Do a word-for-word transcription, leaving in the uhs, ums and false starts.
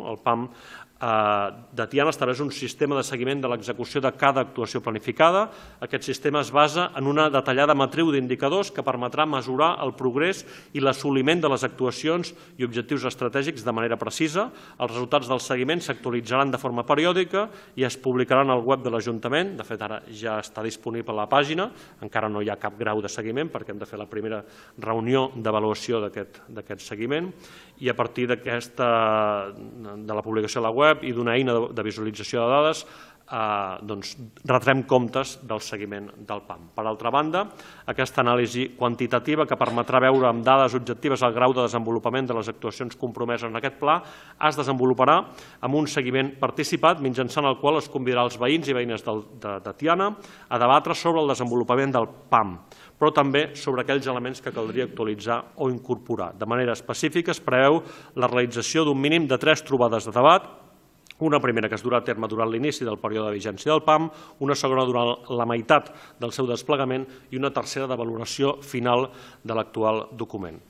el P A M de Tiana estableix un sistema de seguiment de l'execució de cada actuació planificada. Aquest sistema es basa en una detallada matriu d'indicadors que permetrà mesurar el progrés i l'assoliment de les actuacions i objectius estratègics de manera precisa. Els resultats del seguiment s'actualitzaran de forma periòdica i es publicaran al web de l'Ajuntament. De fet, ara ja està disponible a la pàgina. Encara no hi ha cap grau de seguiment perquè hem de fer la primera reunió d'avaluació d'aquest seguiment. I a partir d'aquesta, de la publicació a la web i d'una eina de visualització de dades, doncs retrem comptes del seguiment del P A M. Per altra banda, aquesta anàlisi quantitativa que permetrà veure amb dades objectives el grau de desenvolupament de les actuacions compromeses en aquest pla es desenvoluparà amb un seguiment participat mitjançant el qual es convidarà els veïns i veïnes de Tiana a debatre sobre el desenvolupament del P A M, però també sobre aquells elements que caldria actualitzar o incorporar. De manera específica es preveu la realització d'un mínim de tres trobades de debat, una primera que es durà a terme durant l'inici del període de vigència del P A M, una segona durant la meitat del seu desplegament i una tercera de valoració final de l'actual document.